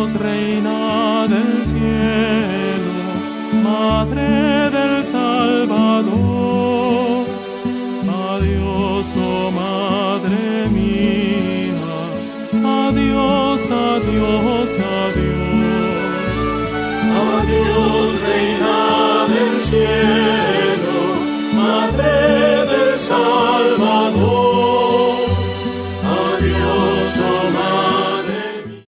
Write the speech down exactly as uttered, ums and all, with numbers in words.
Adiós, Reina del cielo, Madre del Salvador. Adiós, oh Madre mía, adiós, adiós, adiós. Adiós, Reina del cielo, Madre del Salvador.